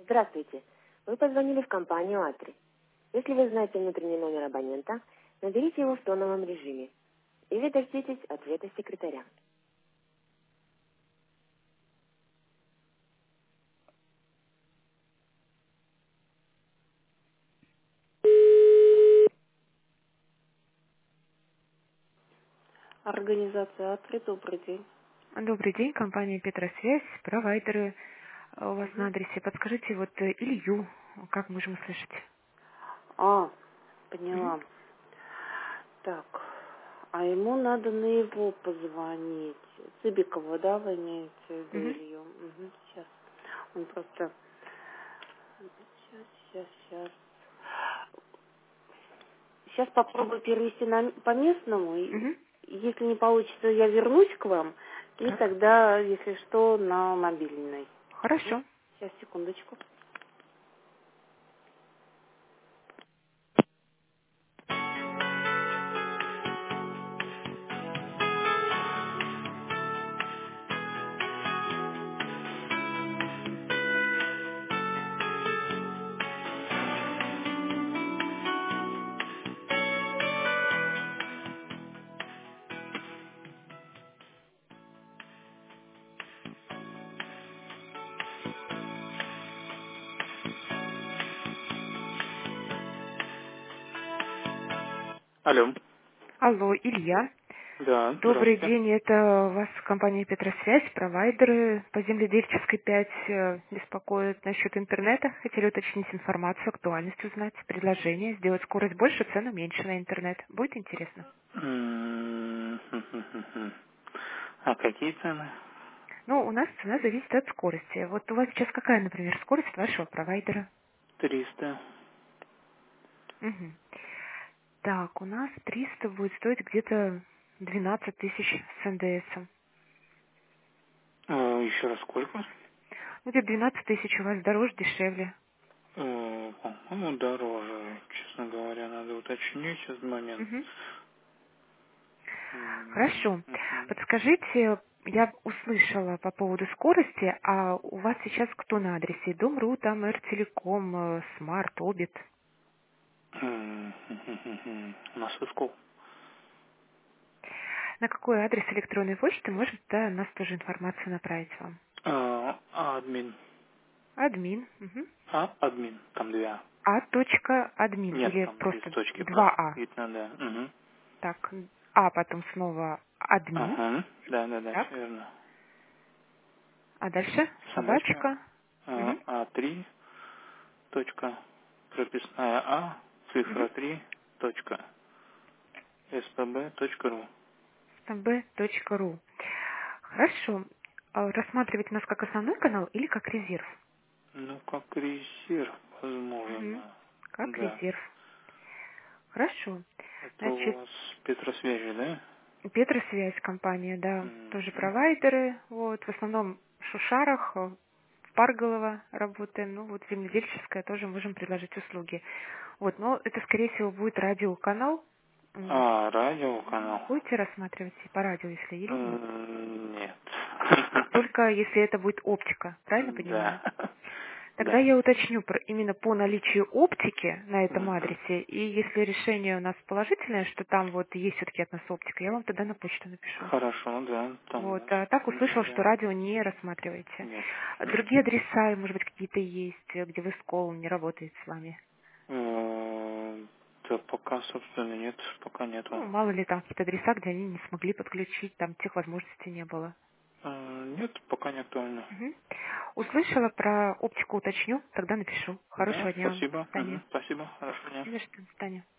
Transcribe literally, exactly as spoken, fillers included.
Здравствуйте. Вы позвонили в компанию Атри. Если вы знаете внутренний номер абонента, наберите его в тоновом режиме или дождитесь ответа секретаря. Организация Атри, добрый день. Добрый день, компания Петросвязь, провайдеры э, у вас на Мгм. адресе. Подскажите, вот э, Илью, как можем услышать? А, Мгм. поняла. Так, а ему надо на его позвонить. Цыбикова, да, вы имеете в виду Мгм. Илью? Угу, сейчас. Он просто... Сейчас, сейчас, сейчас. Сейчас попробую перевести на, по местному. И Мгм. если не получится, я вернусь к вам. И Так, тогда, если что, на мобильный. хорошо. Сейчас, секундочку. Алло. Алло, Илья. Да, Добрый здравствуйте. день, это вас компания Петросвязь, провайдеры по Земледельческой пять э, беспокоят насчет интернета. Хотели уточнить информацию, актуальность узнать, предложение, сделать скорость больше, цену меньше на интернет. Будет интересно? М, А какие цены? Ну, у нас цена зависит от скорости. Вот у вас сейчас какая, например, скорость вашего провайдера? Триста. Мгм. Так, у нас триста будет стоить где-то двенадцать тысяч с эн дэ эсом. А, еще раз сколько? Ну, где двенадцать тысяч у вас дороже, дешевле. Э, По-моему, дороже. Честно говоря, надо уточнить сейчас момент. Мгм. М, Хорошо. мгм. Подскажите, я услышала по поводу скорости, а у вас сейчас кто на адресе? Дом.ру, там Эр-Телеком, э, Смарт, Обит. М, мгм. У нас Искол. На какой адрес электронной почты может да, нас тоже информацию направить вам? А, а админ. Админ. Мгм. А админ. Там две А. А точка админ Нет, или там без просто точки два просто. А. Видно, да. Угу. Так, А потом снова админ. Ага. Да, да, да, все Так. верно. А дальше Собачка. собачка. А, Мгм. А3. Точка. Прописная А. Цифра Мгм. три. Точка. СПБ. Точка ру. бэ точка ру. Хорошо. А рассматривать нас как основной канал или как резерв? Ну, как резерв, Мгм. возможно. Как Да. резерв. Хорошо. Это у Значит, вас Петросвязи, да? Петросвязь компания, да, тоже Мгм. провайдеры. Вот, в основном в Шушарах, э, в Парголово работаем. Ну, вот земледельческая тоже можем предложить услуги. Вот, но это, скорее всего, будет радиоканал. М, А, радиоканал? Будете рассматривать и по радио, если или нет? М, Нет. Только если это будет оптика, правильно понимаю? Да. Тогда Да. я уточню про, именно по наличию оптики на этом Мгм. адресе, и если решение у нас положительное, что там вот есть все-таки от нас оптика, я вам тогда на почту напишу. Хорошо, да. Там у Вот, нас. а так Мгм, услышал, что да. радио не рассматриваете. Нет. А другие адреса, может быть, какие-то есть, э, где вы с колом не работает с вами? Э, Да пока, собственно, нет. Пока нету. Ну, мало ли там какие-то адреса, где они не смогли подключить, там тех возможностей не было. Э, Нет, пока не актуально. Мгм. Услышала про оптику, уточню, тогда напишу. Да, Хорошего дня вам. спасибо. До свидания. Мгм, спасибо. Хорошего дня. Не за что, до свидания.